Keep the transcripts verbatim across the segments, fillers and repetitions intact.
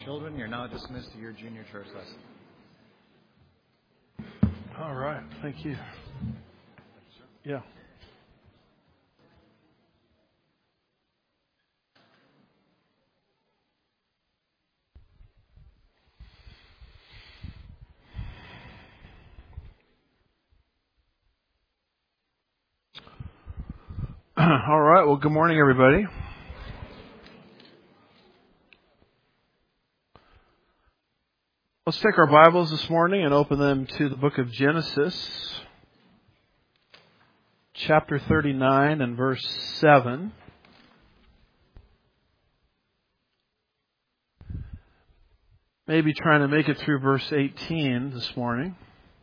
Children, you're now dismissed to your junior church lesson. All right. Thank you. Yeah. All right. Well, good morning, everybody. Let's take our Bibles this morning and open them to the book of Genesis, chapter thirty-nine and verse seven. Maybe trying to make it through verse eighteen this morning.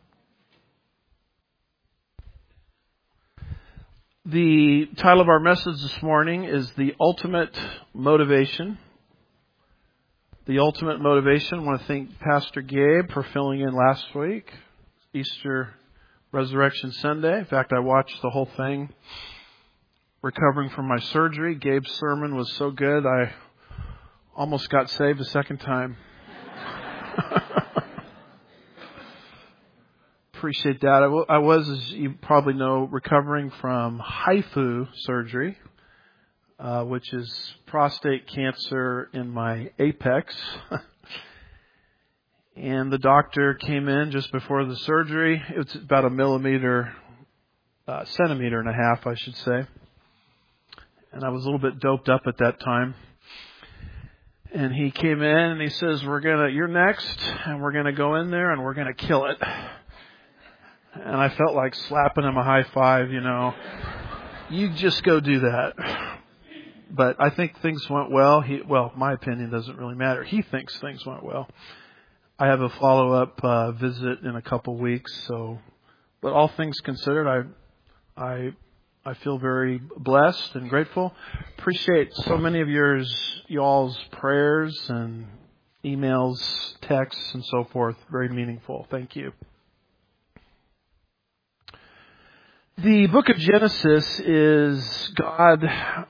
The title of our message this morning is The Ultimate Motivation. The Ultimate Motivation. I want to thank Pastor Gabe for filling in last week, Easter Resurrection Sunday. In fact, I watched the whole thing recovering from my surgery. Gabe's sermon was so good, I almost got saved a second time. Appreciate that. I, w- I was, as you probably know, recovering from HIFU surgery, uh, which is prostate cancer in my apex. And the doctor came in just before the surgery. It's about a millimeter, uh, centimeter and a half, I should say. And I was a little bit doped up at that time. And he came in and he says, "We're gonna, you're next, and we're gonna go in there and we're gonna kill it." And I felt like slapping him a high five, you know. You just go do that. But I think things went well. He, well, my opinion doesn't really matter. He thinks things went well. I have a follow-up uh, visit in a couple weeks. So, but all things considered, I, I, I feel very blessed and grateful. Appreciate so many of yours, y'all's prayers and emails, texts, and so forth. Very meaningful. Thank you. The book of Genesis is God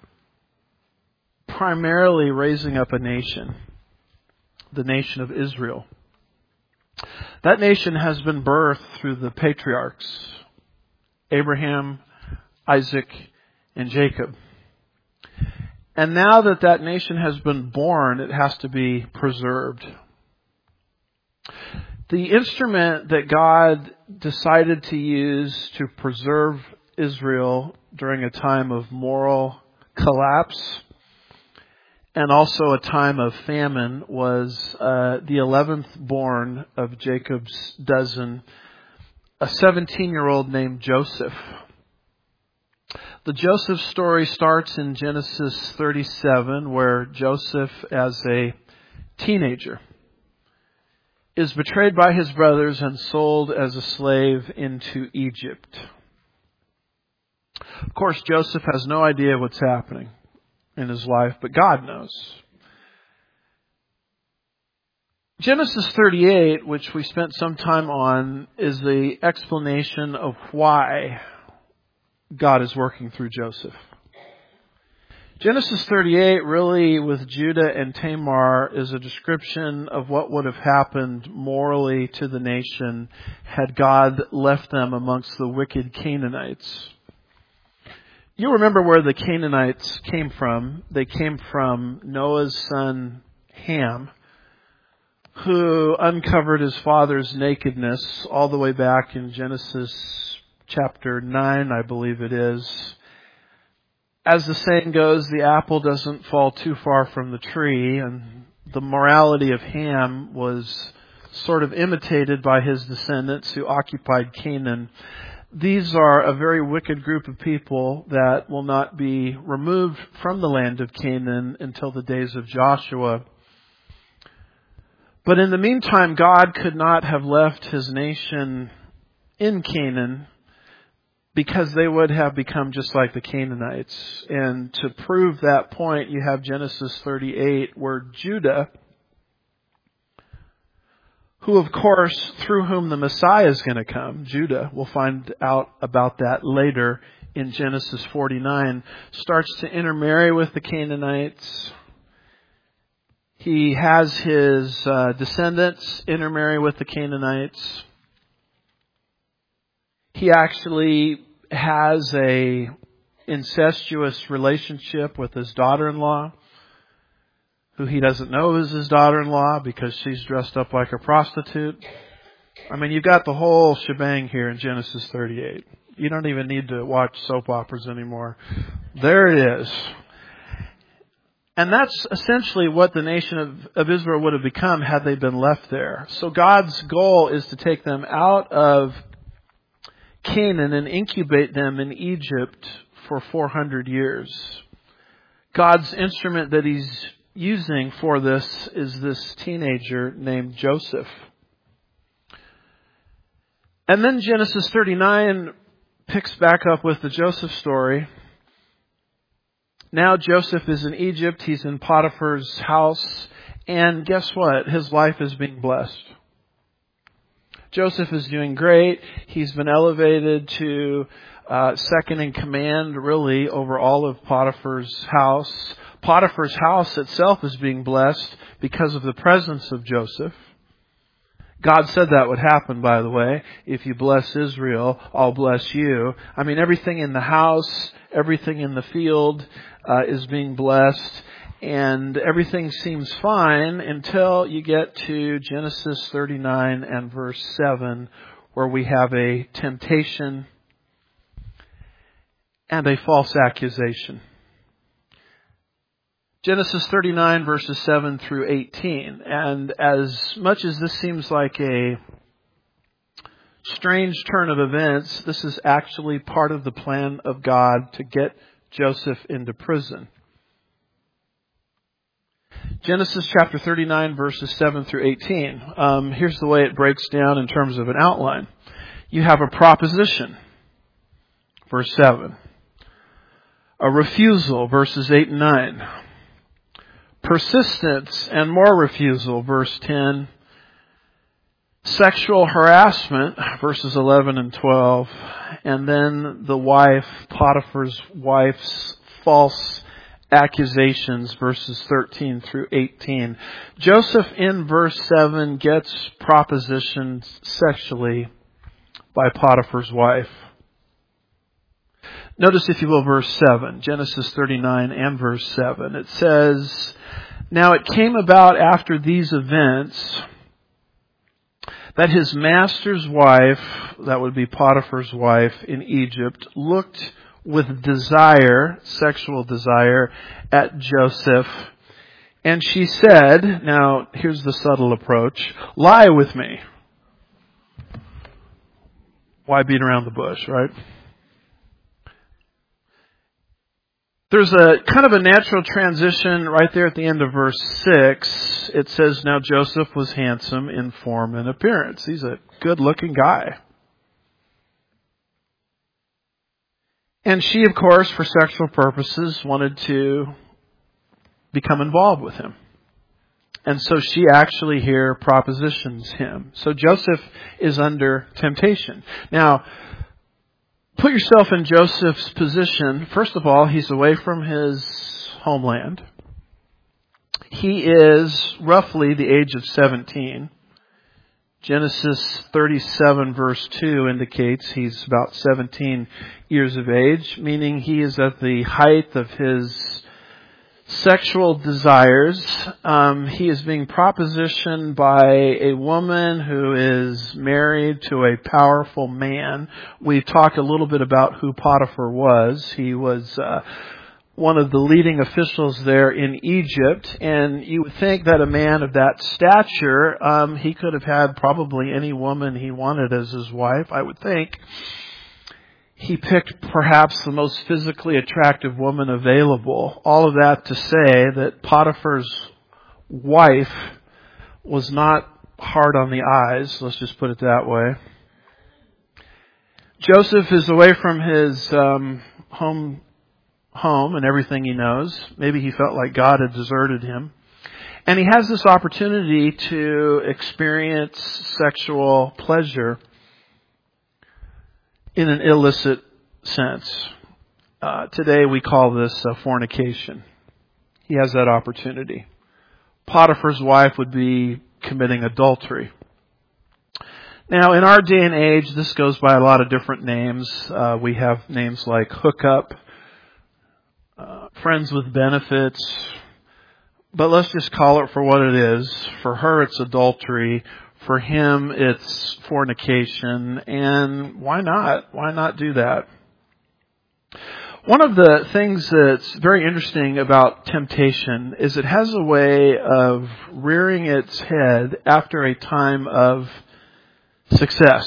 primarily raising up a nation, the nation of Israel. That nation has been birthed through the patriarchs, Abraham, Isaac, and Jacob. And now that that nation has been born, it has to be preserved. The instrument that God decided to use to preserve Israel during a time of moral collapse and also a time of famine was uh, the eleventh born of Jacob's dozen, a seventeen-year-old named Joseph. The Joseph story starts in Genesis thirty-seven, where Joseph, as a teenager, is betrayed by his brothers and sold as a slave into Egypt. Of course, Joseph has no idea what's happening in his life, but God knows. Genesis thirty-eight, which we spent some time on, is the explanation of why God is working through Joseph. Genesis thirty-eight, really, with Judah and Tamar, is a description of what would have happened morally to the nation had God left them amongst the wicked Canaanites. You remember where the Canaanites came from. They came from Noah's son Ham, who uncovered his father's nakedness all the way back in Genesis chapter nine, I believe it is. As the saying goes, the apple doesn't fall too far from the tree, and the morality of Ham was sort of imitated by his descendants who occupied Canaan. These are a very wicked group of people that will not be removed from the land of Canaan until the days of Joshua. But in the meantime, God could not have left his nation in Canaan, because they would have become just like the Canaanites. And to prove that point, you have Genesis thirty-eight, where Judah, who of course, through whom the Messiah is going to come, Judah, we'll find out about that later in Genesis forty-nine, starts to intermarry with the Canaanites. He has his uh, descendants intermarry with the Canaanites. He actually has a incestuous relationship with his daughter-in-law, who he doesn't know is his daughter-in-law because she's dressed up like a prostitute. I mean, you've got the whole shebang here in Genesis thirty-eight. You don't even need to watch soap operas anymore. There it is. And that's essentially what the nation of, of Israel would have become had they been left there. So God's goal is to take them out of Canaan and incubate them in Egypt for four hundred years. God's instrument that He's using for this is this teenager named Joseph. And then Genesis thirty-nine picks back up with the Joseph story. Now Joseph is in Egypt. He's in Potiphar's house. And guess what? His life is being blessed. Joseph is doing great. He's been elevated to uh, second in command, really, over all of Potiphar's house. Potiphar's house itself is being blessed because of the presence of Joseph. God said that would happen, by the way. If you bless Israel, I'll bless you. I mean, everything in the house, everything in the field uh, is being blessed. And everything seems fine until you get to Genesis thirty-nine and verse seven, where we have a temptation and a false accusation. Genesis thirty-nine verses seven through eighteen. And as much as this seems like a strange turn of events, this is actually part of the plan of God to get Joseph into prison. Genesis chapter thirty-nine verses seven through eighteen. Um, here's the way it breaks down in terms of an outline. You have a proposition, verse seven. A refusal, verses eight and nine. Persistence and more refusal, verse ten. Sexual harassment, verses eleven and twelve. And then the wife, Potiphar's wife's false accusations, verses thirteen through eighteen. Joseph in verse seven gets propositioned sexually by Potiphar's wife. Notice, if you will, verse seven, Genesis thirty-nine and verse seven. It says, "Now it came about after these events that his master's wife," that would be Potiphar's wife in Egypt, "looked with desire," sexual desire, "at Joseph. And she said," now here's the subtle approach, "Lie with me." Why beat around the bush, right? There's a kind of a natural transition right there at the end of verse six. It says, "Now Joseph was handsome in form and appearance." He's a good-looking guy. And she, of course, for sexual purposes, wanted to become involved with him. And so she actually here propositions him. So Joseph is under temptation. Now, put yourself in Joseph's position. First of all, he's away from his homeland. He is roughly the age of seventeen. Genesis thirty-seven verse two indicates he's about seventeen years of age, meaning he is at the height of his sexual desires. Um, he is being propositioned by a woman who is married to a powerful man. We've talked a little bit about who Potiphar was. He was uh, one of the leading officials there in Egypt, and you would think that a man of that stature, um, he could have had probably any woman he wanted as his wife, I would think. He picked perhaps the most physically attractive woman available. All of that to say that Potiphar's wife was not hard on the eyes, let's just put it that way. Joseph is away from his um, home home and everything he knows. Maybe he felt like God had deserted him. And he has this opportunity to experience sexual pleasure in an illicit sense. Uh, today we call this uh, fornication. He has that opportunity. Potiphar's wife would be committing adultery. Now, in our day and age, this goes by a lot of different names. Uh, we have names like hookup, uh, friends with benefits, but let's just call it for what it is. For her, it's adultery. For him, it's fornication. And why not? Why not do that? One of the things that's very interesting about temptation is it has a way of rearing its head after a time of success.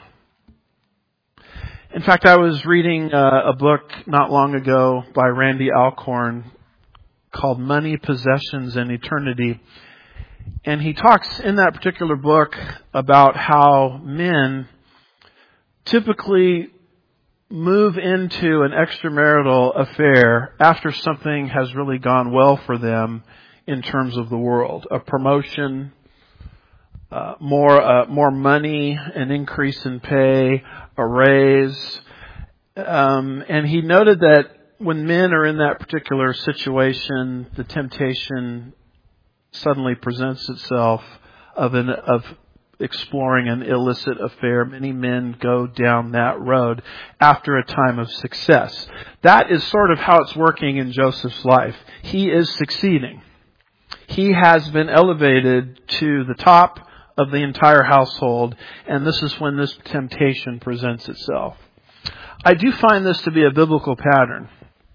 In fact, I was reading uh, a book not long ago by Randy Alcorn called Money, Possessions, and Eternity. And he talks in that particular book about how men typically move into an extramarital affair after something has really gone well for them in terms of the world. A promotion, uh, more uh, more money, an increase in pay, a raise. Um, and he noted that when men are in that particular situation, the temptation suddenly presents itself of an of exploring an illicit affair. Many men go down that road after a time of success. That is sort of how it's working in Joseph's life. He is succeeding. He has been elevated to the top of the entire household, and this is when this temptation presents itself. I do find this to be a biblical pattern.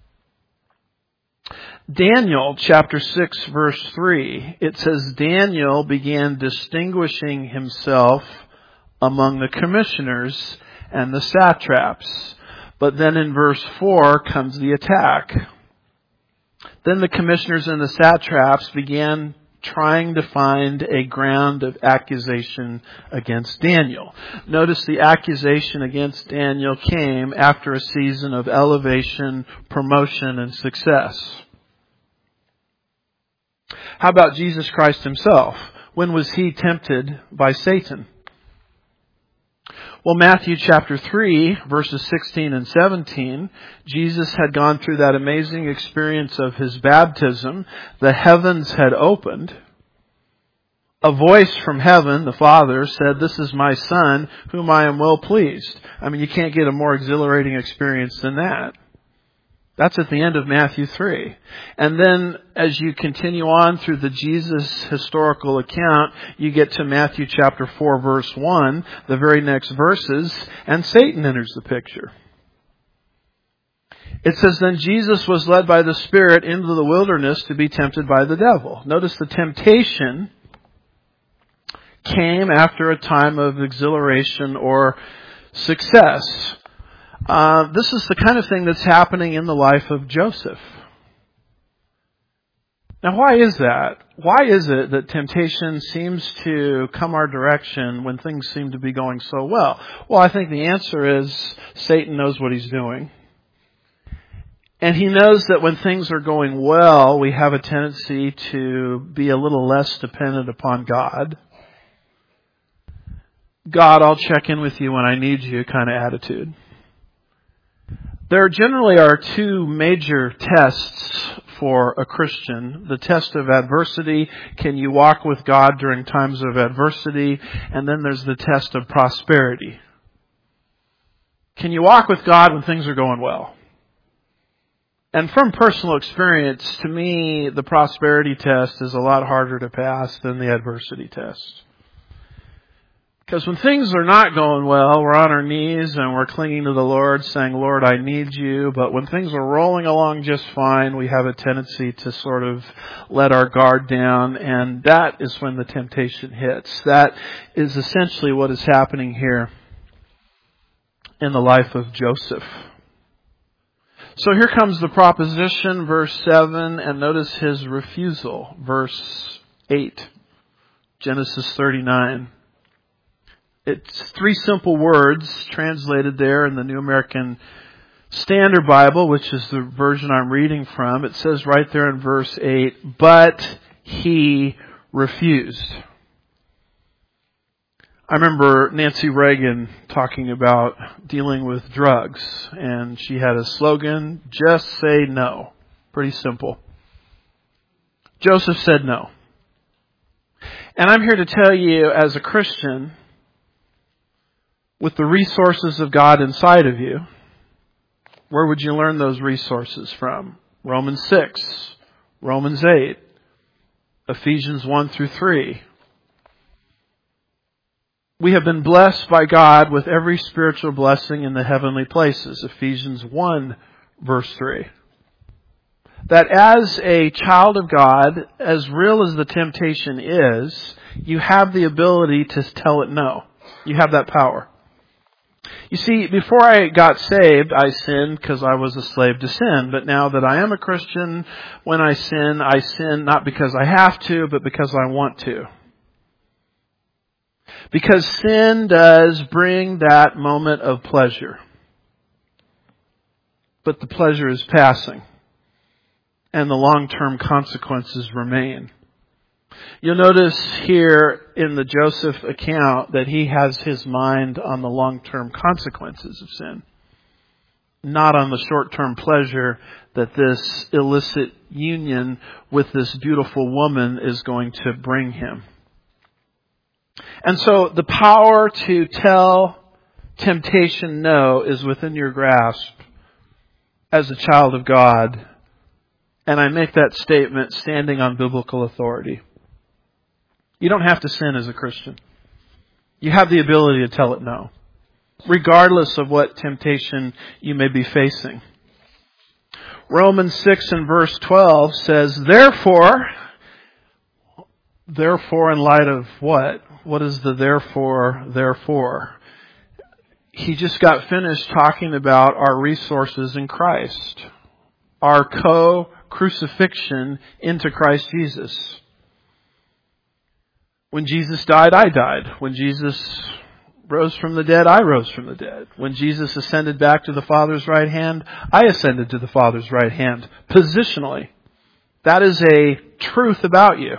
Daniel chapter six verse three, it says Daniel began distinguishing himself among the commissioners and the satraps. But then in verse four comes the attack. Then the commissioners and the satraps began trying to find a ground of accusation against Daniel. Notice the accusation against Daniel came after a season of elevation, promotion, and success. How about Jesus Christ himself? When was he tempted by Satan? Well, Matthew chapter three, verses sixteen and seventeen, Jesus had gone through that amazing experience of his baptism. The heavens had opened. A voice from heaven, the Father, said, "This is my Son, whom I am well pleased." I mean, you can't get a more exhilarating experience than that. That's at the end of Matthew three. And then as you continue on through the Jesus historical account, you get to Matthew chapter four verse one, the very next verses, and Satan enters the picture. It says, "Then Jesus was led by the Spirit into the wilderness to be tempted by the devil." Notice the temptation came after a time of exhilaration or success. Uh, this is the kind of thing that's happening in the life of Joseph. Now, why is that? Why is it that temptation seems to come our direction when things seem to be going so well? Well, I think the answer is Satan knows what he's doing. And he knows that when things are going well, we have a tendency to be a little less dependent upon God. God, I'll check in with you when I need you kind of attitude. There generally are two major tests for a Christian. The test of adversity. Can you walk with God during times of adversity? And then there's the test of prosperity. Can you walk with God when things are going well? And from personal experience, to me, the prosperity test is a lot harder to pass than the adversity test. Because when things are not going well, we're on our knees and we're clinging to the Lord, saying, "Lord, I need you." But when things are rolling along just fine, we have a tendency to sort of let our guard down, and that is when the temptation hits. That is essentially what is happening here in the life of Joseph. So here comes the proposition, verse seven, and notice his refusal, verse eight, Genesis thirty-nine. It's three simple words translated there in the New American Standard Bible, which is the version I'm reading from. It says right there in verse eight, "But he refused." I remember Nancy Reagan talking about dealing with drugs, and she had a slogan, "Just say no." Pretty simple. Joseph said no. And I'm here to tell you, as a Christian, with the resources of God inside of you, where would you learn those resources from? Romans six, Romans eight, Ephesians one through three. We have been blessed by God with every spiritual blessing in the heavenly places. Ephesians one, verse three. That as a child of God, as real as the temptation is, you have the ability to tell it no. You have that power. You see, before I got saved, I sinned because I was a slave to sin. But now that I am a Christian, when I sin, I sin not because I have to, but because I want to. Because sin does bring that moment of pleasure. But the pleasure is passing. And the long-term consequences remain. You'll notice here in the Joseph account that he has his mind on the long-term consequences of sin. Not on the short-term pleasure that this illicit union with this beautiful woman is going to bring him. And so the power to tell temptation no is within your grasp as a child of God. And I make that statement standing on biblical authority. You don't have to sin as a Christian. You have the ability to tell it no, regardless of what temptation you may be facing. Romans six and verse twelve says, Therefore, therefore in light of what? What is the therefore, therefore? He just got finished talking about our resources in Christ. Our co-crucifixion into Christ Jesus. When Jesus died, I died. When Jesus rose from the dead, I rose from the dead. When Jesus ascended back to the Father's right hand, I ascended to the Father's right hand. Positionally. That is a truth about you.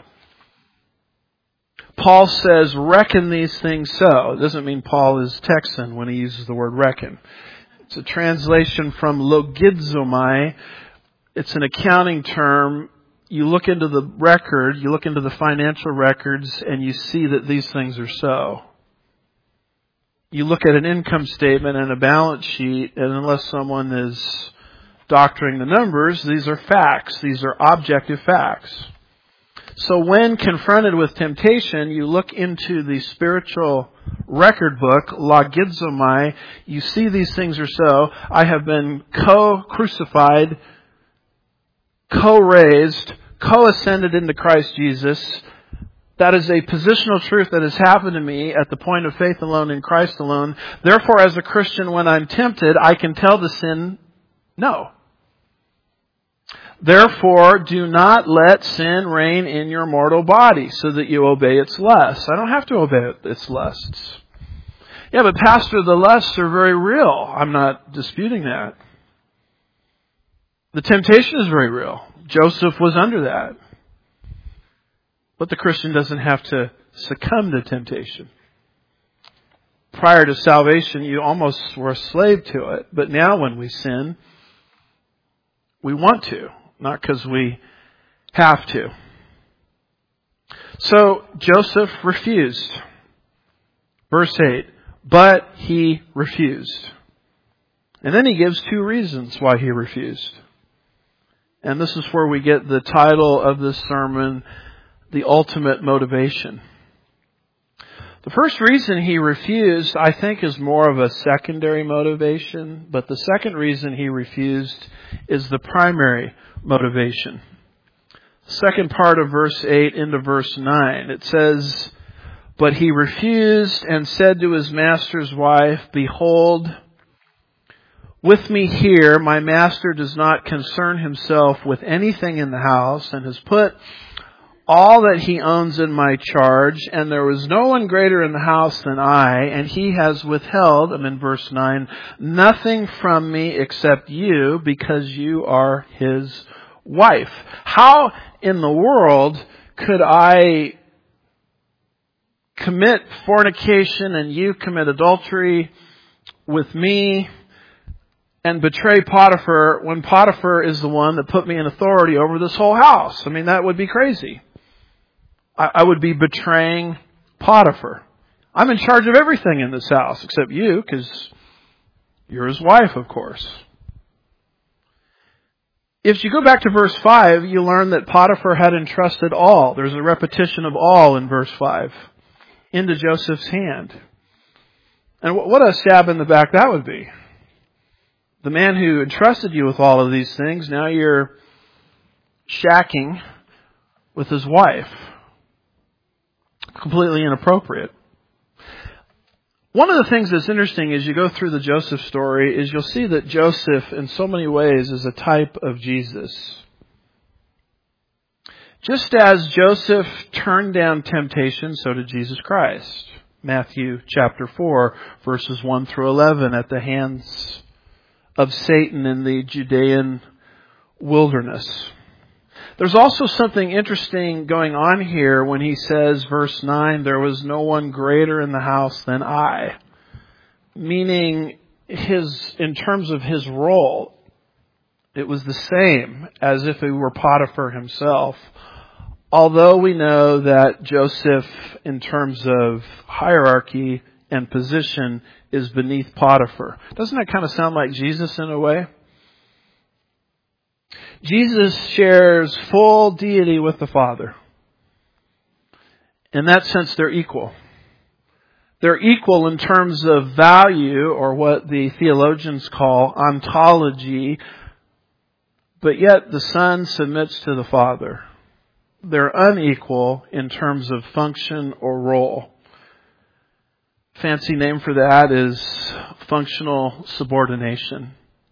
Paul says, reckon these things so. It doesn't mean Paul is Texan when he uses the word reckon. It's a translation from logizomai. It's an accounting term. You look into the record, you look into the financial records, and you see that these things are so. You look at an income statement and a balance sheet, and unless someone is doctoring the numbers, these are facts. These are objective facts. So when confronted with temptation, you look into the spiritual record book, logizomai, you see these things are so. I have been co-crucified, co-raised, co-ascended into Christ Jesus. That is a positional truth that has happened to me at the point of faith alone in Christ alone. Therefore, as a Christian, when I'm tempted, I can tell the sin, no. Therefore, do not let sin reign in your mortal body so that you obey its lusts. I don't have to obey its lusts. Yeah, but Pastor, the lusts are very real. I'm not disputing that. The temptation is very real. Joseph was under that. But the Christian doesn't have to succumb to temptation. Prior to salvation, you almost were a slave to it. But now when we sin, we want to. Not because we have to. So Joseph refused. Verse eight. But he refused. And then he gives two reasons why he refused. And this is where we get the title of this sermon, The Ultimate Motivation. The first reason he refused, I think, is more of a secondary motivation. But the second reason he refused is the primary motivation. Second part of verse eight into verse nine. It says, But he refused and said to his master's wife, Behold, with me here, my master does not concern himself with anything in the house and has put all that he owns in my charge, and there was no one greater in the house than I, and he has withheld, I'm in verse nine, nothing from me except you, because you are his wife. How in the world could I commit fornication and you commit adultery with me and betray Potiphar when Potiphar is the one that put me in authority over this whole house? I mean, that would be crazy. I, I would be betraying Potiphar. I'm in charge of everything in this house except you, because you're his wife, of course. If you go back to verse five, you learn that Potiphar had entrusted all. There's a repetition of all in verse five. Into Joseph's hand. And what a stab in the back that would be. The man who entrusted you with all of these things, now you're shacking with his wife. Completely inappropriate. One of the things that's interesting as you go through the Joseph story is you'll see that Joseph, in so many ways, is a type of Jesus. Just as Joseph turned down temptation, so did Jesus Christ. Matthew chapter four, verses one through eleven, at the hands of Satan in the Judean wilderness. There's also something interesting going on here when he says, verse nine, there was no one greater in the house than I. Meaning, his, in terms of his role, it was the same as if he were Potiphar himself. Although we know that Joseph, in terms of hierarchy and position, is beneath Potiphar. Doesn't that kind of sound like Jesus in a way? Jesus shares full deity with the Father. In that sense, they're equal. They're equal in terms of value, or what the theologians call ontology, but yet the Son submits to the Father. They're unequal in terms of function or role. Fancy name for that is functional subordination.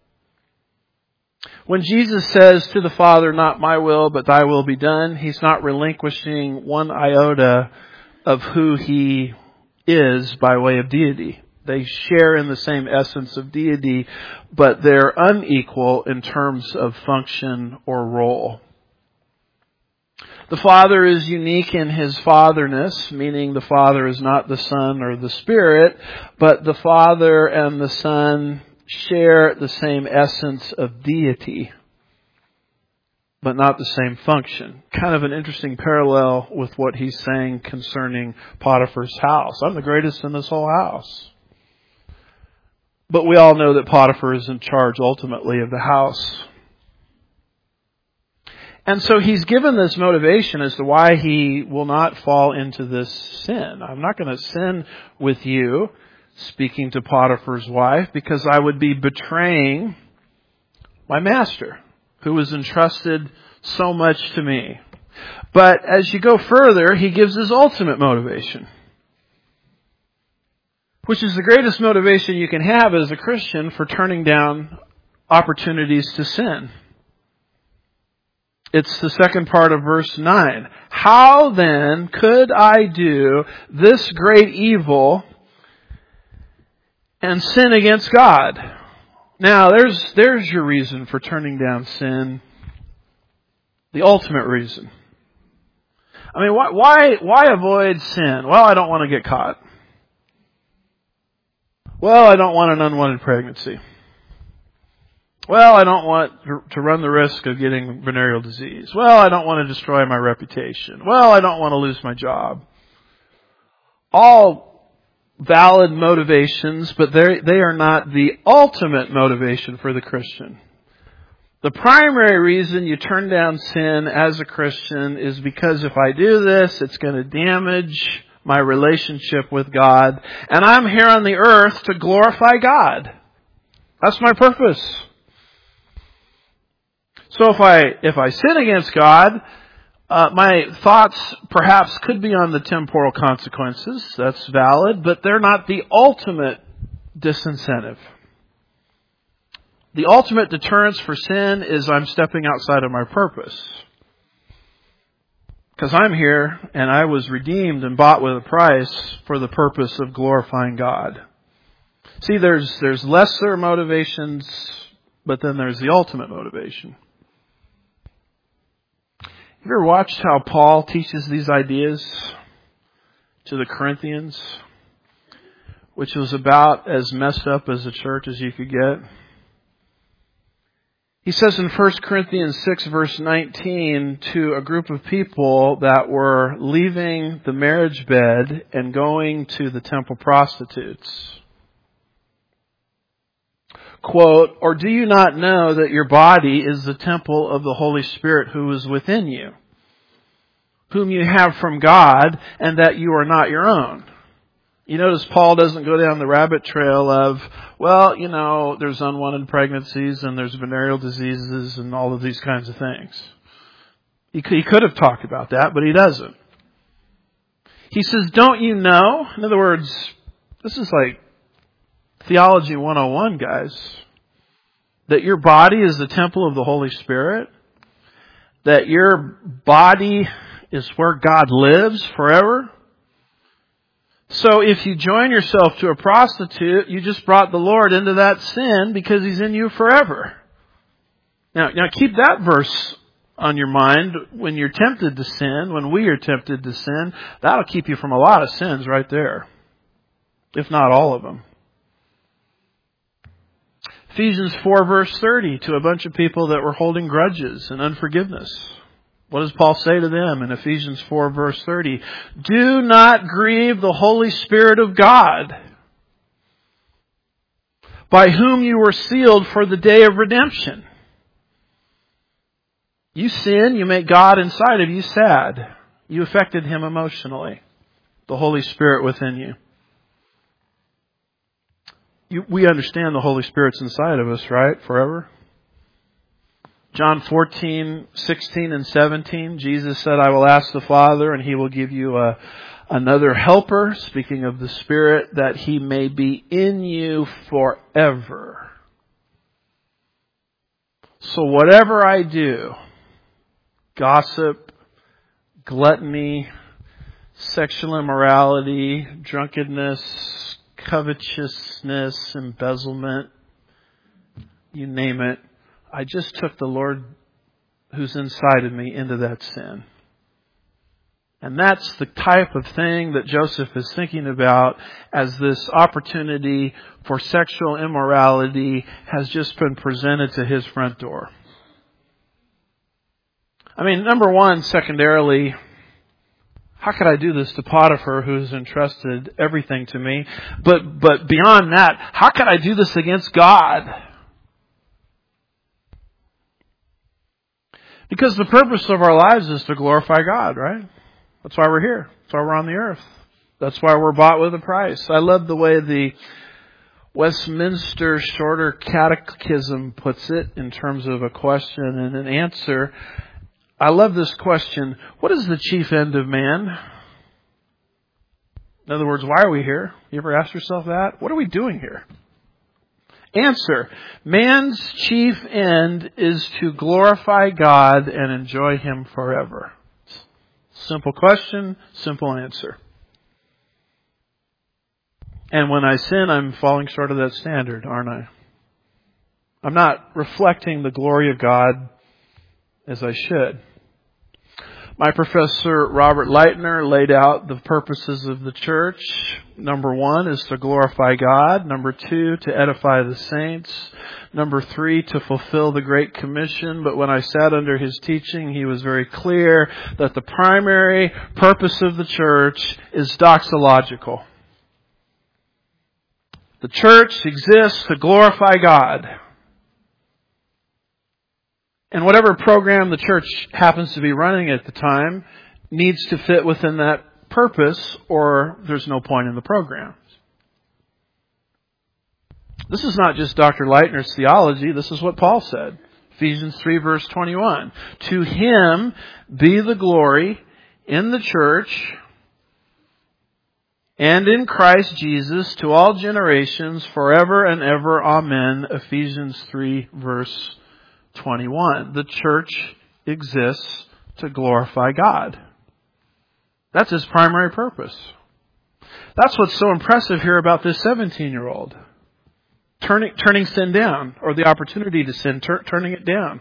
When Jesus says to the Father, not my will, but thy will be done, he's not relinquishing one iota of who he is by way of deity. They share in the same essence of deity, but they're unequal in terms of function or role. The Father is unique in his fatherness, meaning the Father is not the Son or the Spirit, but the Father and the Son share the same essence of deity, but not the same function. Kind of an interesting parallel with what he's saying concerning Potiphar's house. I'm the greatest in this whole house. But we all know that Potiphar is in charge ultimately of the house. And so he's given this motivation as to why he will not fall into this sin. I'm not going to sin with you, speaking to Potiphar's wife, because I would be betraying my master, who was entrusted so much to me. But as you go further, he gives his ultimate motivation, which is the greatest motivation you can have as a Christian for turning down opportunities to sin. It's the second part of verse nine. How then could I do this great evil and sin against God? Now, there's there's your reason for turning down sin. The ultimate reason. I mean, why why why avoid sin? Well, I don't want to get caught. Well, I don't want an unwanted pregnancy. Well, I don't want to run the risk of getting venereal disease. Well, I don't want to destroy my reputation. Well, I don't want to lose my job. All valid motivations, but they they are not the ultimate motivation for the Christian. The primary reason you turn down sin as a Christian is because if I do this, it's going to damage my relationship with God. And I'm here on the earth to glorify God. That's my purpose. So if I if I sin against God, uh, my thoughts perhaps could be on the temporal consequences. That's valid, but they're not the ultimate disincentive. The ultimate deterrence for sin is I'm stepping outside of my purpose. Because I'm here and I was redeemed and bought with a price for the purpose of glorifying God. See, there's there's lesser motivations, but then there's the ultimate motivation. Have you ever watched how Paul teaches these ideas to the Corinthians, which was about as messed up as a church as you could get? He says in First Corinthians six verse nineteen to a group of people that were leaving the marriage bed and going to the temple prostitutes. Quote, "Or do you not know that your body is the temple of the Holy Spirit who is within you, whom you have from God, and that you are not your own?" You notice Paul doesn't go down the rabbit trail of, well, you know, there's unwanted pregnancies and there's venereal diseases and all of these kinds of things. He could, he could have talked about that, but he doesn't. He says, don't you know? In other words, this is like Theology one oh one, guys. That your body is the temple of the Holy Spirit. That your body is where God lives forever. So if you join yourself to a prostitute, you just brought the Lord into that sin because He's in you forever. Now, now keep that verse on your mind when you're tempted to sin, when we are tempted to sin. That'll keep you from a lot of sins right there, if not all of them. Ephesians four verse thirty to a bunch of people that were holding grudges and unforgiveness. What does Paul say to them in Ephesians four verse thirty? Do not grieve the Holy Spirit of God, by whom you were sealed for the day of redemption. You sin, you make God inside of you sad. You affected Him emotionally. The Holy Spirit within you. you we understand the Holy Spirit's inside of us, right? Forever. John fourteen, sixteen and seventeen, Jesus said, I will ask the Father and He will give you a, another helper, speaking of the Spirit, that He may be in you forever. So whatever I do, gossip, gluttony, sexual immorality, drunkenness, covetousness, embezzlement, you name it, I just took the Lord who's inside of me into that sin. And that's the type of thing that Joseph is thinking about as this opportunity for sexual immorality has just been presented to his front door. I mean, number one, secondarily, how could I do this to Potiphar, who's entrusted everything to me? But, but beyond that, how could I do this against God? Because the purpose of our lives is to glorify God, right? That's why we're here. That's why we're on the earth. That's why we're bought with a price. I love the way the Westminster Shorter Catechism puts it in terms of a question and an answer. I love this question. What is the chief end of man? In other words, why are we here? You ever ask yourself that? What are we doing here? Answer. Man's chief end is to glorify God and enjoy Him forever. Simple question, simple answer. And when I sin, I'm falling short of that standard, aren't I? I'm not reflecting the glory of God as I should. My professor, Robert Leitner, laid out the purposes of the church. Number one is to glorify God. Number two, to edify the saints. Number three, to fulfill the Great Commission. But when I sat under his teaching, he was very clear that the primary purpose of the church is doxological. The church exists to glorify God. And whatever program the church happens to be running at the time needs to fit within that purpose, or there's no point in the program. This is not just Doctor Leitner's theology. This is what Paul said. Ephesians three verse twenty-one. To Him be the glory in the church and in Christ Jesus to all generations forever and ever. Amen. Ephesians three verse twenty-one. The church exists to glorify God. That's His primary purpose. That's what's so impressive here about this seventeen-year-old. Turning, turning sin down, or the opportunity to sin, tur- turning it down.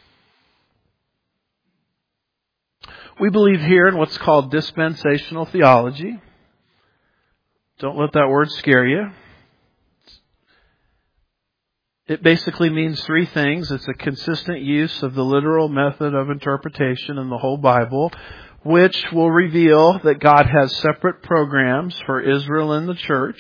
We believe here in what's called dispensational theology. Don't let that word scare you. It basically means three things. It's a consistent use of the literal method of interpretation in the whole Bible, which will reveal that God has separate programs for Israel and the church.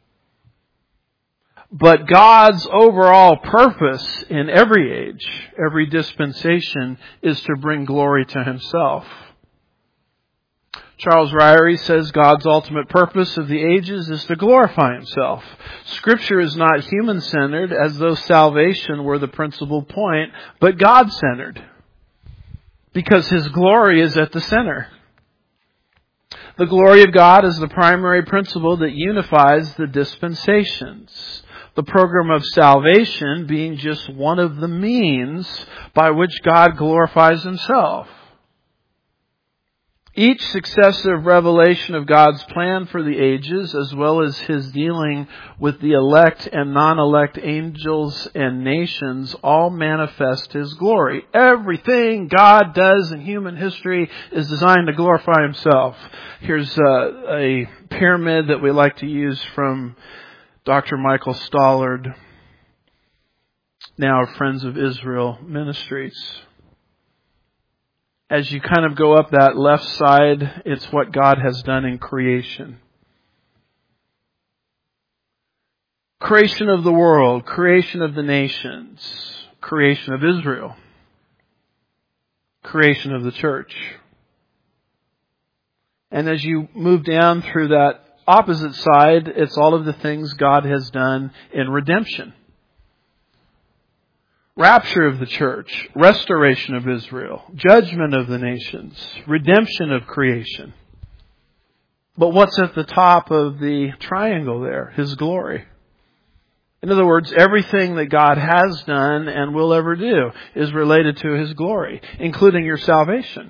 But God's overall purpose in every age, every dispensation, is to bring glory to Himself. Charles Ryrie says God's ultimate purpose of the ages is to glorify Himself. Scripture is not human-centered, as though salvation were the principal point, but God-centered, because His glory is at the center. The glory of God is the primary principle that unifies the dispensations. The program of salvation being just one of the means by which God glorifies Himself. Each successive revelation of God's plan for the ages, as well as His dealing with the elect and non-elect angels and nations, all manifest His glory. Everything God does in human history is designed to glorify Himself. Here's a, a pyramid that we like to use from Doctor Michael Stollard, now of Friends of Israel Ministries. As you kind of go up that left side, it's what God has done in creation. Creation of the world, creation of the nations, creation of Israel, creation of the church. And as you move down through that opposite side, it's all of the things God has done in redemption. Rapture of the church, restoration of Israel, judgment of the nations, redemption of creation. But what's at the top of the triangle there? His glory. In other words, everything that God has done and will ever do is related to His glory, including your salvation.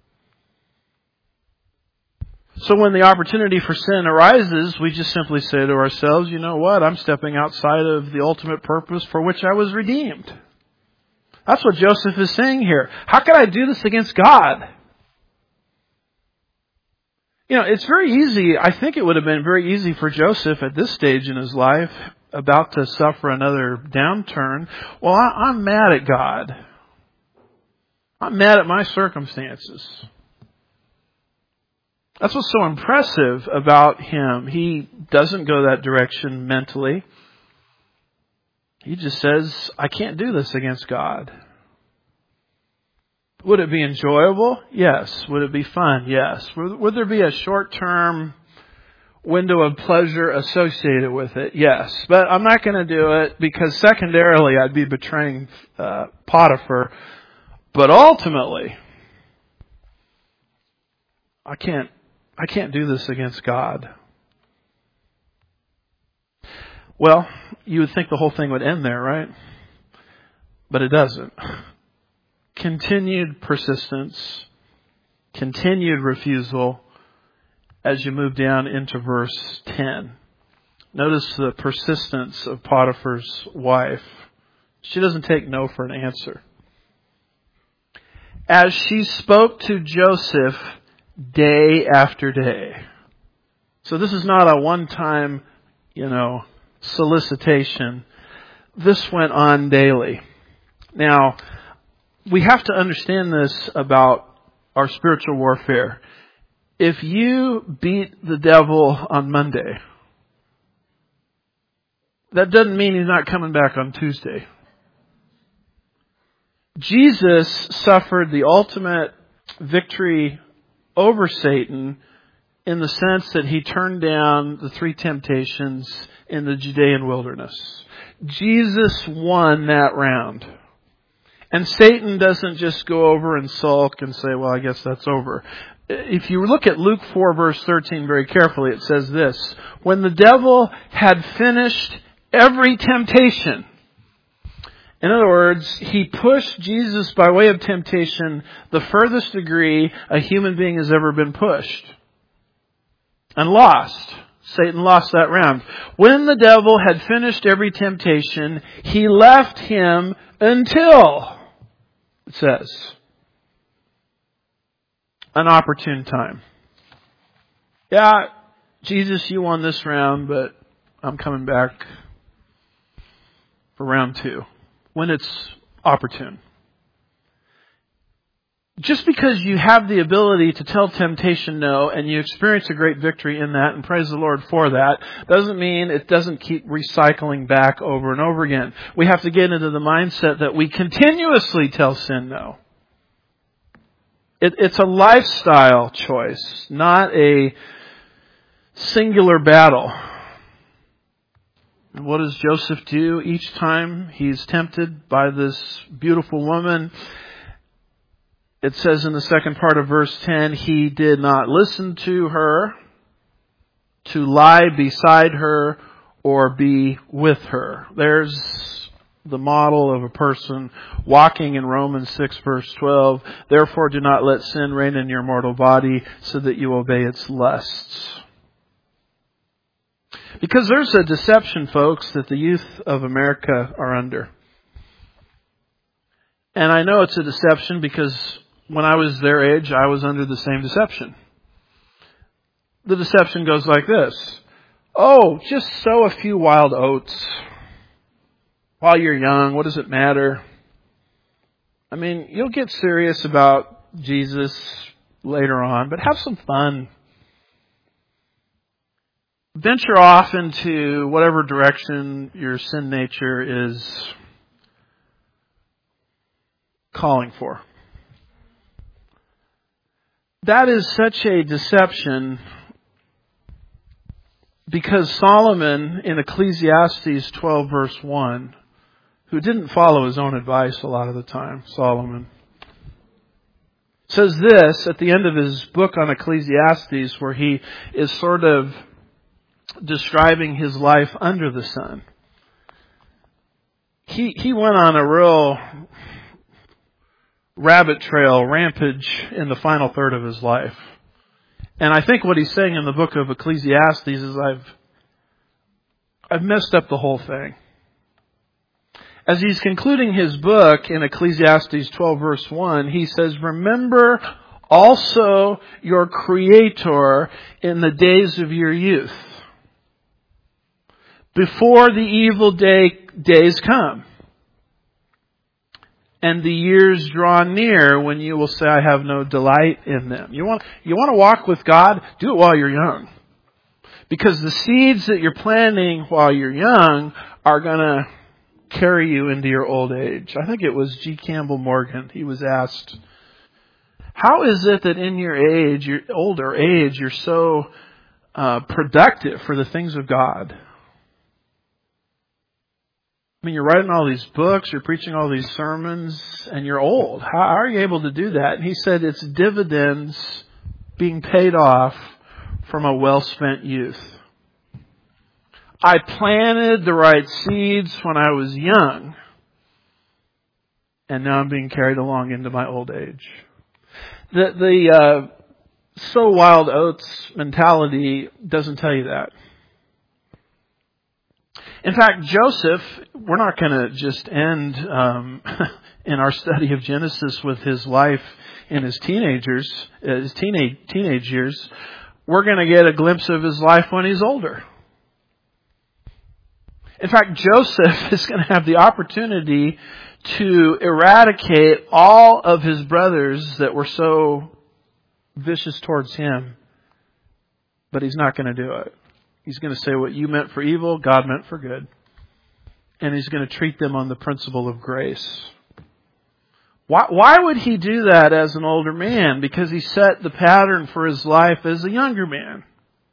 So when the opportunity for sin arises, we just simply say to ourselves, you know what? I'm stepping outside of the ultimate purpose for which I was redeemed. That's what Joseph is saying here. How could I do this against God? You know, it's very easy. I think it would have been very easy for Joseph at this stage in his life, about to suffer another downturn. Well, I, I'm mad at God. I'm mad at my circumstances. That's what's so impressive about him. He doesn't go that direction mentally. He just says, I can't do this against God. Would it be enjoyable? Yes. Would it be fun? Yes. Would, would there be a short-term window of pleasure associated with it? Yes. But I'm not going to do it because secondarily I'd be betraying uh, Potiphar. But ultimately, I can't, I can't do this against God. Well, you would think the whole thing would end there, right? But it doesn't. Continued persistence, continued refusal as you move down into verse ten. Notice the persistence of Potiphar's wife. She doesn't take no for an answer. As she spoke to Joseph day after day. So this is not a one-time, you know, solicitation. This went on daily. Now, we have to understand this about our spiritual warfare. If you beat the devil on Monday, that doesn't mean he's not coming back on Tuesday. Jesus suffered the ultimate victory over Satan in the sense that He turned down the three temptations in the Judean wilderness. Jesus won that round. And Satan doesn't just go over and sulk and say, well, I guess that's over. If you look at Luke four verse thirteen very carefully, it says this: when the devil had finished every temptation, in other words, he pushed Jesus by way of temptation the furthest degree a human being has ever been pushed. And lost. Satan lost that round. When the devil had finished every temptation, he left him until, it says, an opportune time. Yeah, Jesus, you won this round, but I'm coming back for round two, when it's opportune. Just because you have the ability to tell temptation no and you experience a great victory in that, and praise the Lord for that, doesn't mean it doesn't keep recycling back over and over again. We have to get into the mindset that we continuously tell sin no. It, it's a lifestyle choice, not a singular battle. And what does Joseph do each time he's tempted by this beautiful woman? It says in the second part of verse ten, he did not listen to her, to lie beside her, or be with her. There's the model of a person walking in Romans six verse twelve. Therefore do not let sin reign in your mortal body so that you obey its lusts. Because there's a deception, folks, that the youth of America are under. And I know it's a deception because when I was their age, I was under the same deception. The deception goes like this. Oh, just sow a few wild oats while you're young. What does it matter? I mean, you'll get serious about Jesus later on, but have some fun. Venture off into whatever direction your sin nature is calling for. That is such a deception because Solomon in Ecclesiastes twelve verse one, who didn't follow his own advice a lot of the time, Solomon, says this at the end of his book on Ecclesiastes, where he is sort of describing his life under the sun. He, he went on a real rabbit trail rampage in the final third of his life. And I think what he's saying in the book of Ecclesiastes is I've I've messed up the whole thing. As he's concluding his book in Ecclesiastes twelve verse one, he says, remember also your Creator in the days of your youth, before the evil day days come, and the years draw near when you will say, I have no delight in them. You want, you want to walk with God? Do it while you're young. Because the seeds that you're planting while you're young are going to carry you into your old age. I think it was G. Campbell Morgan. He was asked, how is it that in your age, your older age, you're so uh, productive for the things of God? I mean, you're writing all these books, you're preaching all these sermons, and you're old. How are you able to do that? And he said it's dividends being paid off from a well-spent youth. I planted the right seeds when I was young, and now I'm being carried along into my old age. The, the uh, sow wild oats mentality doesn't tell you that. In fact, Joseph, we're not going to just end um, in our study of Genesis with his life in his teenagers, his teenage teenage years. We're going to get a glimpse of his life when he's older. In fact, Joseph is going to have the opportunity to eradicate all of his brothers that were so vicious towards him, but he's not going to do it. He's going to say what you meant for evil, God meant for good. And he's going to treat them on the principle of grace. Why, why would he do that as an older man? Because he set the pattern for his life as a younger man.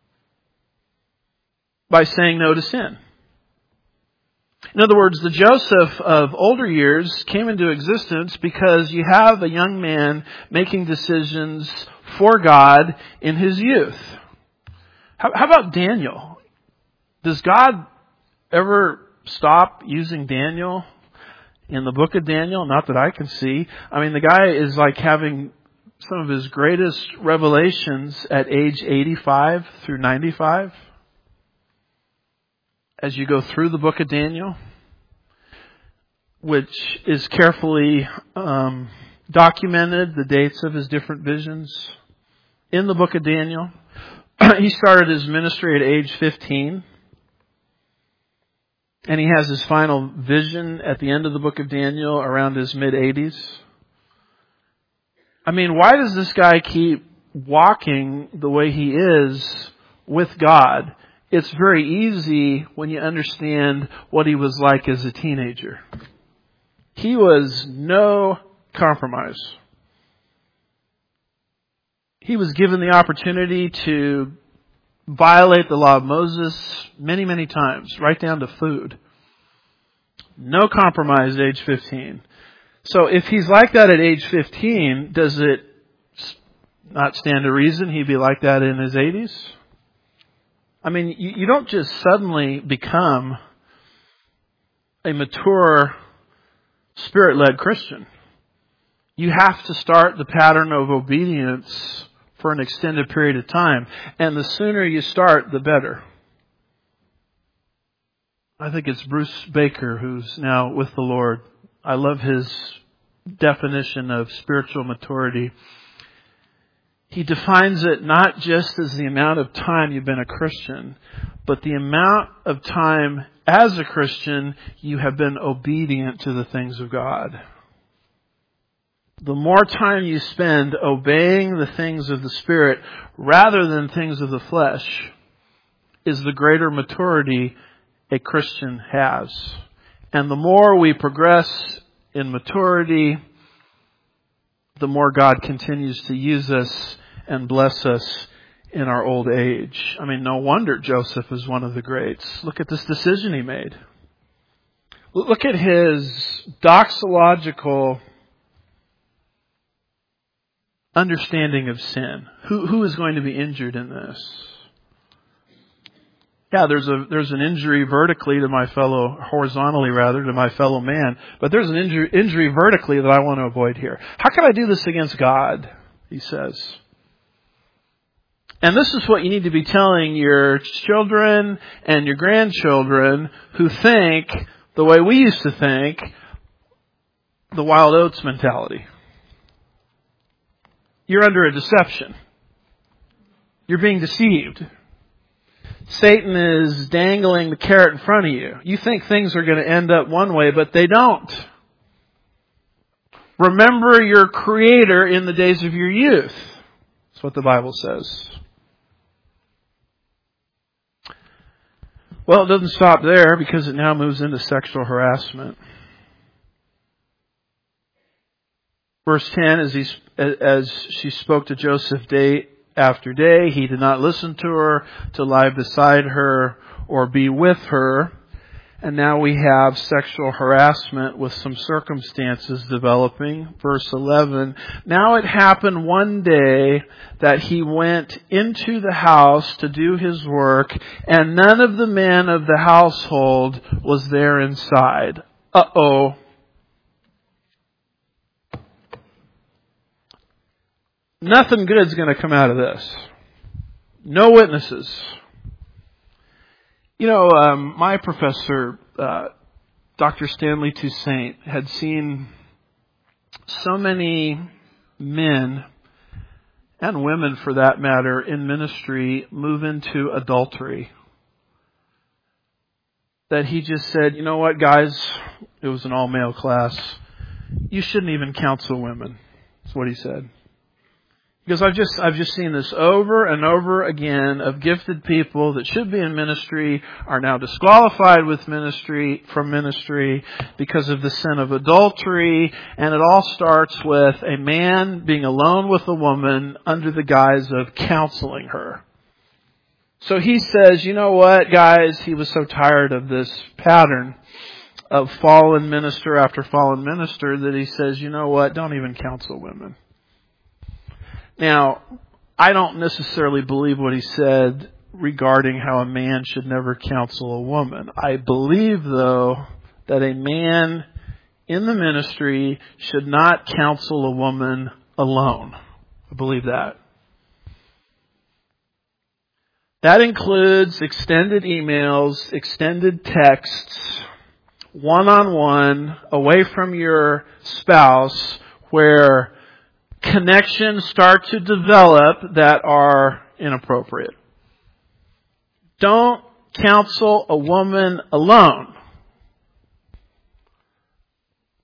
By saying no to sin. In other words, the Joseph of older years came into existence because you have a young man making decisions for God in his youth. How, how about Daniel? Does God ever stop using Daniel in the book of Daniel? Not that I can see. I mean, the guy is like having some of his greatest revelations at age eighty-five through ninety-five. As you go through the book of Daniel, which is carefully um, documented, the dates of his different visions in the book of Daniel. He started his ministry at age fifteen. And he has his final vision at the end of the book of Daniel around his mid-eighties. I mean, why does this guy keep walking the way he is with God? It's very easy when you understand what he was like as a teenager. He was no compromise. He was given the opportunity to violate the law of Moses many, many times, right down to food. No compromise at age fifteen. So if he's like that at age fifteen, does it not stand to reason he'd be like that in his eighties? I mean, you, you don't just suddenly become a mature, Spirit-led Christian. You have to start the pattern of obedience for an extended period of time. And the sooner you start, the better. I think it's Bruce Baker who's now with the Lord. I love his definition of spiritual maturity. He defines it not just as the amount of time you've been a Christian, but the amount of time as a Christian you have been obedient to the things of God. The more time you spend obeying the things of the Spirit rather than things of the flesh is the greater maturity a Christian has. And the more we progress in maturity, the more God continues to use us and bless us in our old age. I mean, no wonder Joseph is one of the greats. Look at this decision he made. Look at his doxological understanding of sin. Who, who is going to be injured in this? Yeah, there's a there's an injury vertically to my fellow, horizontally rather, to my fellow man. But there's an injury, injury vertically that I want to avoid here. How can I do this against God? He says. And this is what you need to be telling your children and your grandchildren who think the way we used to think, the wild oats mentality. You're under a deception. You're being deceived. Satan is dangling the carrot in front of you. You think things are going to end up one way, but they don't. Remember your Creator in the days of your youth. That's what the Bible says. Well, it doesn't stop there because it now moves into sexual harassment. Verse ten, as, he, as she spoke to Joseph day after day, he did not listen to her, to lie beside her, or be with her. And now we have sexual harassment with some circumstances developing. Verse eleven, now it happened one day that he went into the house to do his work, and none of the men of the household was there inside. Uh-oh. Nothing good's going to come out of this. No witnesses. You know, um, my professor, uh, Doctor Stanley Toussaint, had seen so many men, and women for that matter, in ministry move into adultery, that he just said, you know what, guys, it was an all-male class, you shouldn't even counsel women. That's what he said. Because I've just I've just seen this over and over again of gifted people that should be in ministry are now disqualified with ministry from ministry because of the sin of adultery, and it all starts with a man being alone with a woman under the guise of counseling her. So he says, you know what, guys, he was so tired of this pattern of fallen minister after fallen minister that he says, you know what, don't even counsel women. Now, I don't necessarily believe what he said regarding how a man should never counsel a woman. I believe, though, that a man in the ministry should not counsel a woman alone. I believe that. That includes extended emails, extended texts, one-on-one, away from your spouse, where connections start to develop that are inappropriate. Don't counsel a woman alone.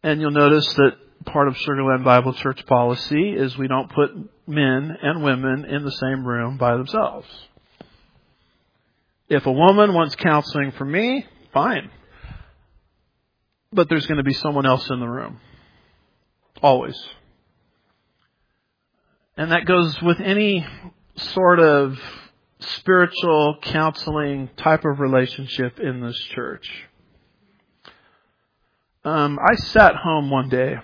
And you'll notice that part of Sugarland Bible Church policy is we don't put men and women in the same room by themselves. If a woman wants counseling from me, fine. But there's going to be someone else in the room. Always. And that goes with any sort of spiritual counseling type of relationship in this church. Um, I sat home one day.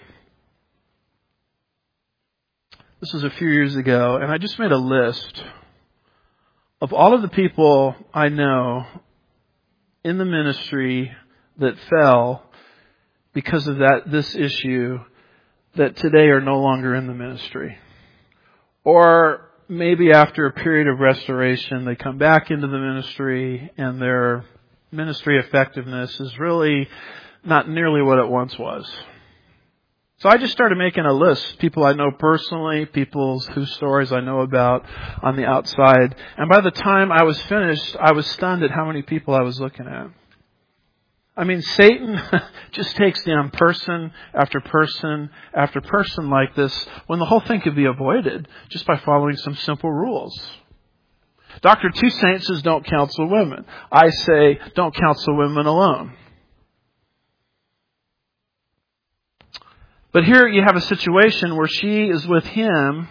This was a few years ago, and I just made a list of all of the people I know in the ministry that fell because of that this issue that today are no longer in the ministry. Or maybe after a period of restoration, they come back into the ministry and their ministry effectiveness is really not nearly what it once was. So I just started making a list. People I know personally, people whose stories I know about on the outside. And by the time I was finished, I was stunned at how many people I was looking at. I mean, Satan just takes down person after person after person like this when the whole thing could be avoided just by following some simple rules. Doctor Toussaint says don't counsel women. I say don't counsel women alone. But here you have a situation where she is with him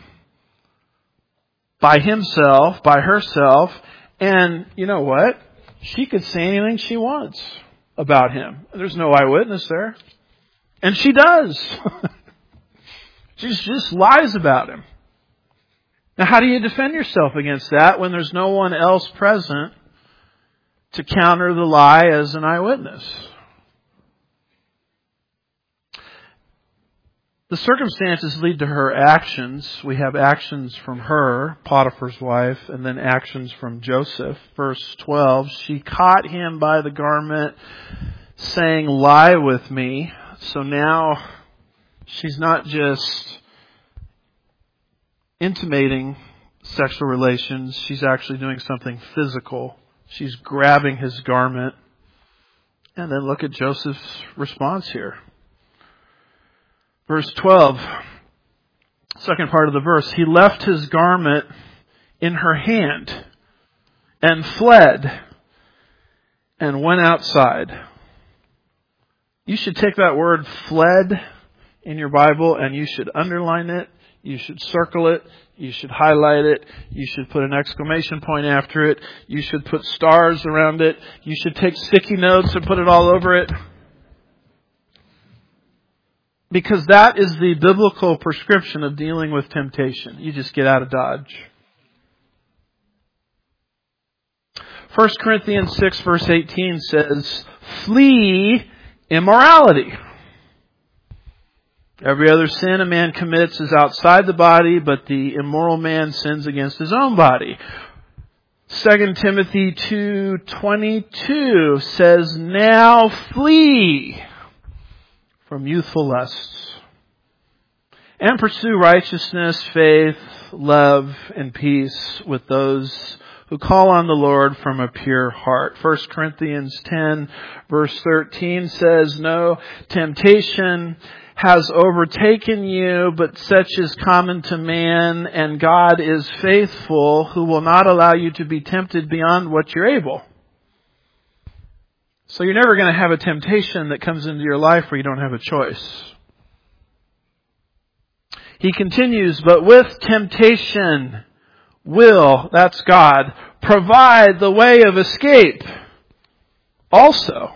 by himself, by herself, and you know what? She could say anything she wants about him. There's no eyewitness there. And she does. She just lies about him. Now, how do you defend yourself against that when there's no one else present to counter the lie as an eyewitness? The circumstances lead to her actions. We have actions from her, Potiphar's wife, and then actions from Joseph. Verse twelve, she caught him by the garment, saying, lie with me. So now she's not just intimating sexual relations. She's actually doing something physical. She's grabbing his garment. And then look at Joseph's response here. Verse twelve, second part of the verse. He left his garment in her hand and fled and went outside. You should take that word fled in your Bible and you should underline it. You should circle it. You should highlight it. You should put an exclamation point after it. You should put stars around it. You should take sticky notes and put it all over it. Because that is the biblical prescription of dealing with temptation. You just get out of Dodge. First Corinthians six verse eighteen says, flee immorality. Every other sin a man commits is outside the body, but the immoral man sins against his own body. Second Timothy two twenty-two says, now flee from youthful lusts, and pursue righteousness, faith, love, and peace with those who call on the Lord from a pure heart. First Corinthians ten verse thirteen says, no temptation has overtaken you, but such is common to man, and God is faithful, who will not allow you to be tempted beyond what you're able. So you're never going to have a temptation that comes into your life where you don't have a choice. He continues, but with temptation will, that's God, provide the way of escape also,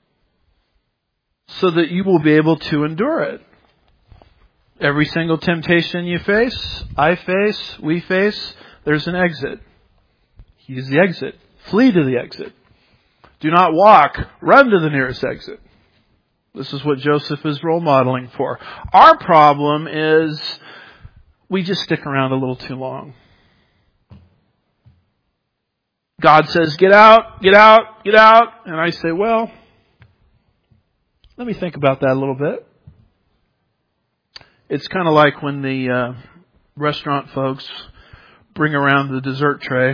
so that you will be able to endure it. Every single temptation you face, I face, we face, there's an exit. Use the exit. Flee to the exit. Do not walk. Run to the nearest exit. This is what Joseph is role modeling for. Our problem is we just stick around a little too long. God says, get out, get out, get out. And I say, well, let me think about that a little bit. It's kind of like when the uh, restaurant folks bring around the dessert tray.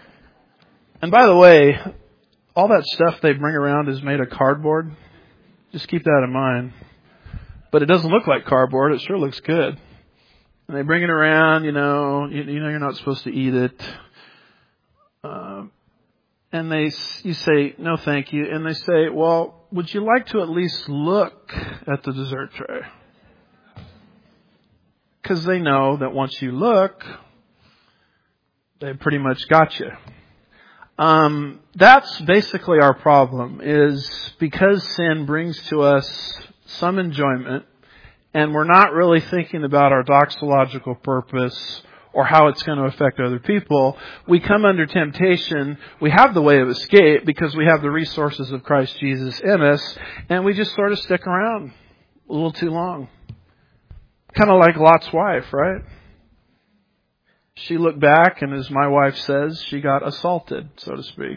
And by the way, all that stuff they bring around is made of cardboard. Just keep that in mind. But it doesn't look like cardboard. It sure looks good. And they bring it around, you know, you, you know you're not supposed to eat it. Um, and they, you say, no thank you. And they say, well, would you like to at least look at the dessert tray? Because they know that once you look, they pretty much got you. Um, that's basically our problem, is because sin brings to us some enjoyment, and we're not really thinking about our doxological purpose or how it's going to affect other people. We come under temptation. We have the way of escape because we have the resources of Christ Jesus in us, and we just sort of stick around a little too long. Kind of like Lot's wife, right? She looked back, and as my wife says, she got assaulted, so to speak.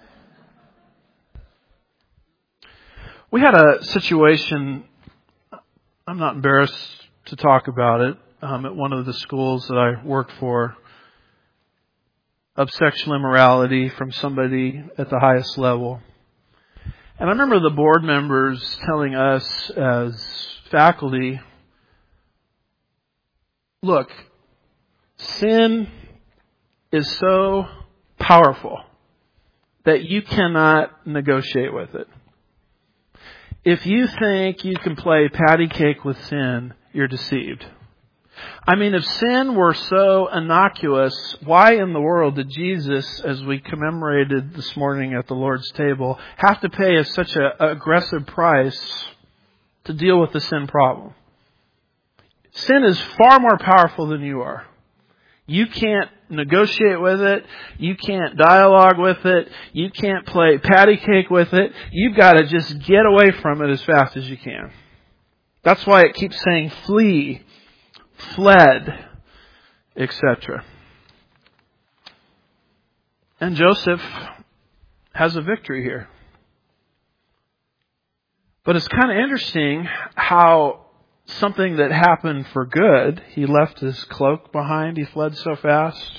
We had a situation, I'm not embarrassed to talk about it, um, at one of the schools that I worked for, of sexual immorality from somebody at the highest level. And I remember the board members telling us as faculty, look, sin is so powerful that you cannot negotiate with it. If you think you can play patty cake with sin, you're deceived. I mean, if sin were so innocuous, why in the world did Jesus, as we commemorated this morning at the Lord's table, have to pay us such an aggressive price to deal with the sin problem? Sin is far more powerful than you are. You can't negotiate with it. You can't dialogue with it. You can't play patty cake with it. You've got to just get away from it as fast as you can. That's why it keeps saying flee, fled, et cetera. And Joseph has a victory here. But it's kind of interesting how something that happened for good, he left his cloak behind, he fled so fast,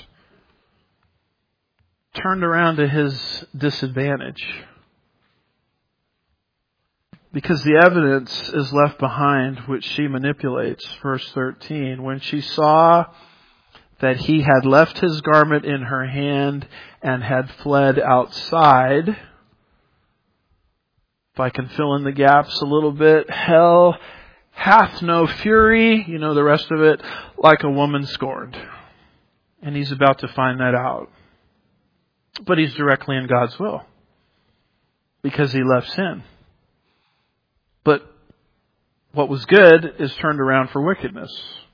turned around to his disadvantage. Because the evidence is left behind which she manipulates. Verse thirteen, when she saw that he had left his garment in her hand and had fled outside. If I can fill in the gaps a little bit, hell hath no fury, you know the rest of it, like a woman scorned. And he's about to find that out. But he's directly in God's will. Because he left sin. But what was good is turned around for wickedness.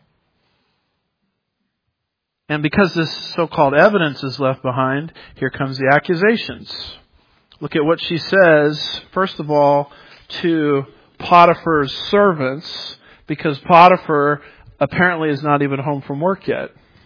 And because this so-called evidence is left behind, here comes the accusations. Look at what she says, first of all, to Potiphar's servants, because Potiphar apparently is not even home from work yet.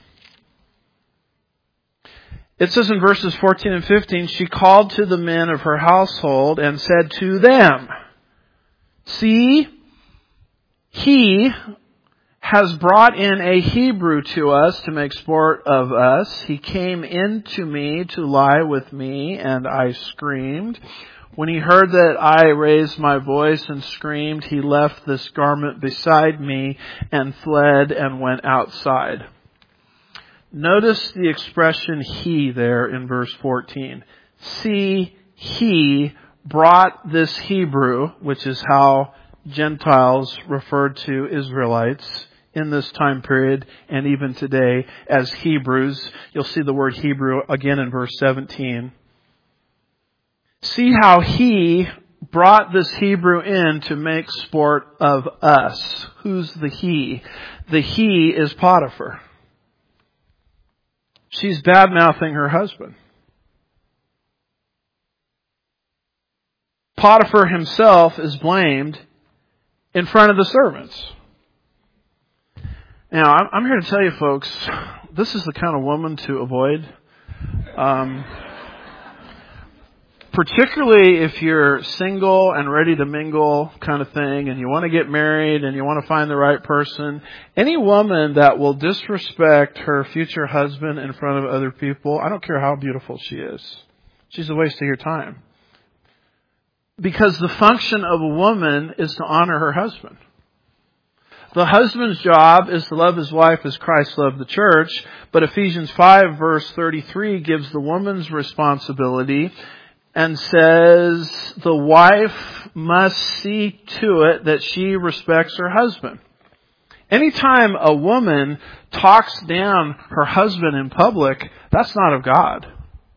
It says in verses fourteen and fifteen, she called to the men of her household and said to them, see, he has brought in a Hebrew to us to make sport of us. He came in to me to lie with me, and I screamed. When he heard that I raised my voice and screamed, he left this garment beside me and fled and went outside. Notice the expression he there in verse fourteen. See, he brought this Hebrew, which is how Gentiles referred to Israelites in this time period and even today as Hebrews. You'll see the word Hebrew again in verse seventeen. See how he brought this Hebrew in to make sport of us. Who's the he? The he is Potiphar. She's bad-mouthing her husband. Potiphar himself is blamed in front of the servants. Now, I'm here to tell you folks, this is the kind of woman to avoid. Um, particularly if you're single and ready to mingle kind of thing, and you want to get married and you want to find the right person. Any woman that will disrespect her future husband in front of other people, I don't care how beautiful she is. She's a waste of your time. Because the function of a woman is to honor her husband. The husband's job is to love his wife as Christ loved the church, but Ephesians five verse thirty-three gives the woman's responsibility and says the wife must see to it that she respects her husband. Anytime a woman talks down her husband in public, that's not of God.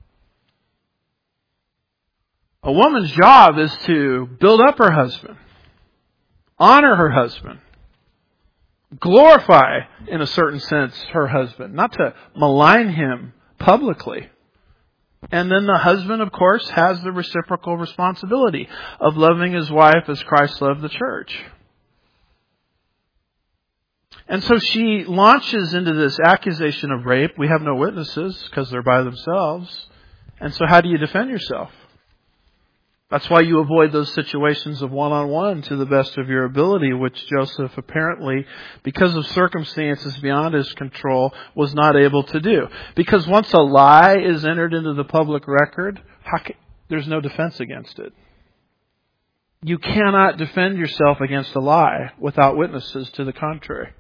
A woman's job is to build up her husband, honor her husband, glorify, in a certain sense, her husband, not to malign him publicly. And then the husband, of course, has the reciprocal responsibility of loving his wife as Christ loved the church. And so she launches into this accusation of rape. We have no witnesses because they're by themselves. And so how do you defend yourself? That's why you avoid those situations of one-on-one to the best of your ability, which Joseph apparently, because of circumstances beyond his control, was not able to do. Because once a lie is entered into the public record, how can, there's no defense against it. You cannot defend yourself against a lie without witnesses to the contrary.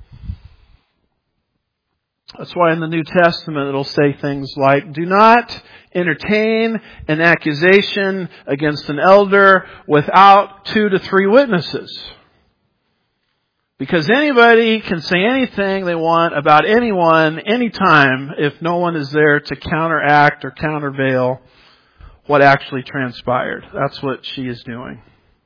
That's why in the New Testament it'll say things like, do not entertain an accusation against an elder without two to three witnesses. Because anybody can say anything they want about anyone, anytime, if no one is there to counteract or countervail what actually transpired. That's what she is doing.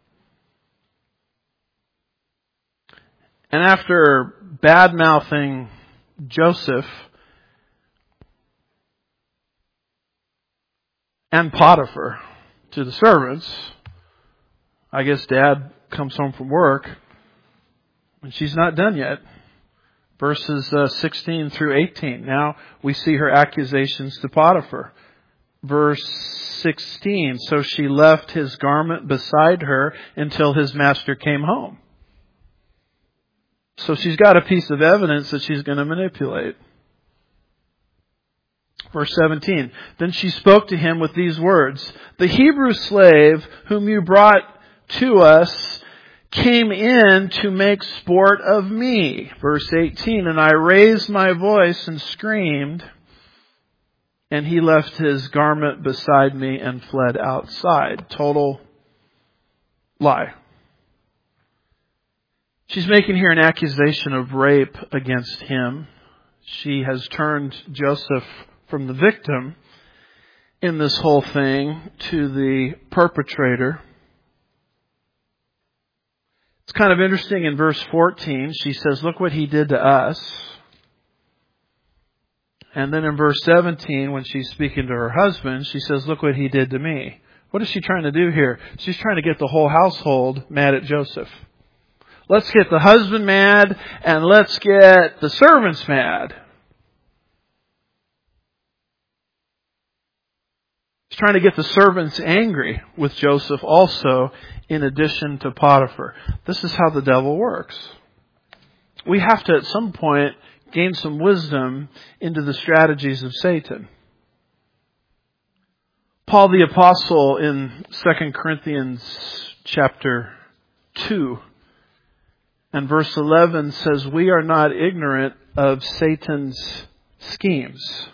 And after bad-mouthing Joseph and Potiphar to the servants, I guess Dad comes home from work and she's not done yet. Verses uh, sixteen through eighteen. Now we see her accusations to Potiphar. Verse sixteen. So she left his garment beside her until his master came home. So she's got a piece of evidence that she's going to manipulate. Verse seventeen. Then she spoke to him with these words. The Hebrew slave whom you brought to us came in to make sport of me. Verse eighteen. And I raised my voice and screamed. And he left his garment beside me and fled outside. Total lie. She's making here an accusation of rape against him. She has turned Joseph from the victim in this whole thing to the perpetrator. It's kind of interesting in verse fourteen. She says, look what he did to us. And then in verse seventeen, when she's speaking to her husband, she says, look what he did to me. What is she trying to do here? She's trying to get the whole household mad at Joseph. Let's get the husband mad and let's get the servants mad. She's trying to get the servants angry with Joseph also, in addition to Potiphar. This is how the devil works. We have to, at some point, gain some wisdom into the strategies of Satan. Paul the Apostle in Second Corinthians chapter two and verse eleven says, we are not ignorant of Satan's schemes.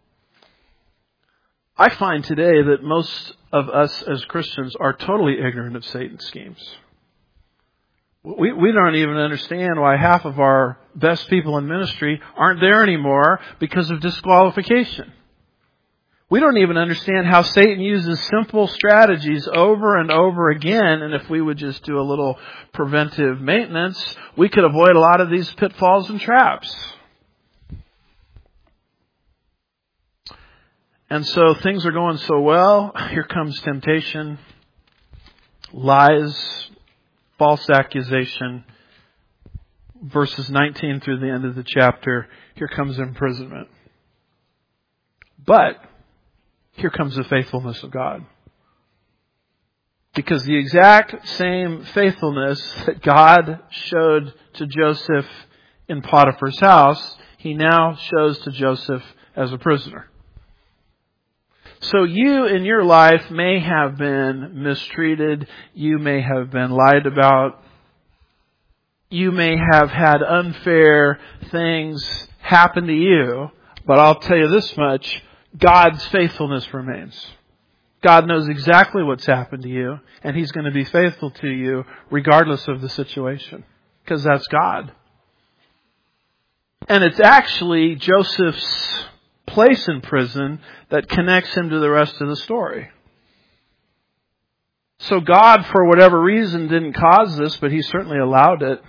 I find today that most of us as Christians are totally ignorant of Satan's schemes. We, we don't even understand why half of our best people in ministry aren't there anymore because of disqualification. We don't even understand how Satan uses simple strategies over and over again. And if we would just do a little preventive maintenance, we could avoid a lot of these pitfalls and traps. And so things are going so well. Here comes temptation, lies, false accusation. Verses nineteen through the end of the chapter, here comes imprisonment. But here comes the faithfulness of God. Because the exact same faithfulness that God showed to Joseph in Potiphar's house, he now shows to Joseph as a prisoner. So you in your life may have been mistreated. You may have been lied about. You may have had unfair things happen to you. But I'll tell you this much, God's faithfulness remains. God knows exactly what's happened to you, and He's going to be faithful to you regardless of the situation, because that's God. And it's actually Joseph's place in prison that connects him to the rest of the story. So God, for whatever reason, didn't cause this, but He certainly allowed it.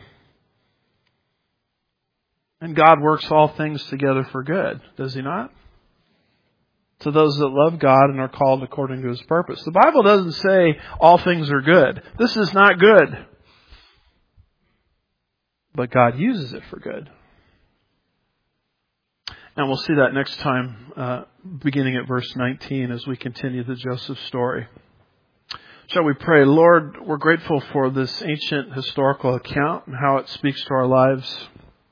And God works all things together for good, does He not? To those that love God and are called according to His purpose. The Bible doesn't say all things are good. This is not good. But God uses it for good. And we'll see that next time, uh, beginning at verse nineteen as we continue the Joseph story. Shall we pray? Lord, we're grateful for this ancient historical account and how it speaks to our lives.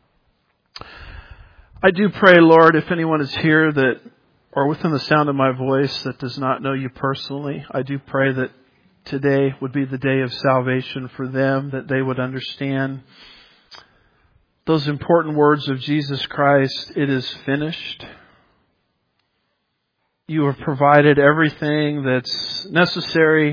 I do pray, Lord, if anyone is here that or within the sound of my voice that does not know You personally, I do pray that today would be the day of salvation for them, that they would understand those important words of Jesus Christ, it is finished. You have provided everything that's necessary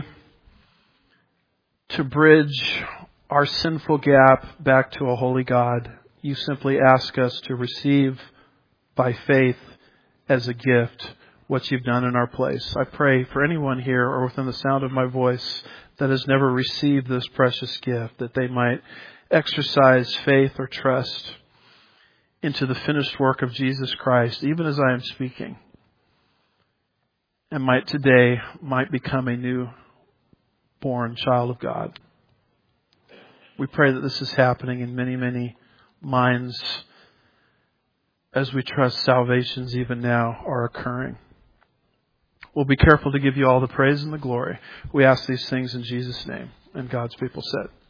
to bridge our sinful gap back to a holy God. You simply ask us to receive by faith as a gift what You've done in our place. I pray for anyone here or within the sound of my voice that has never received this precious gift, that they might exercise faith or trust into the finished work of Jesus Christ, even as I am speaking, and might today might become a new born child of God. We pray that this is happening in many, many minds as we trust salvations even now are occurring. We'll be careful to give You all the praise and the glory. We ask these things in Jesus' name. And God's people said,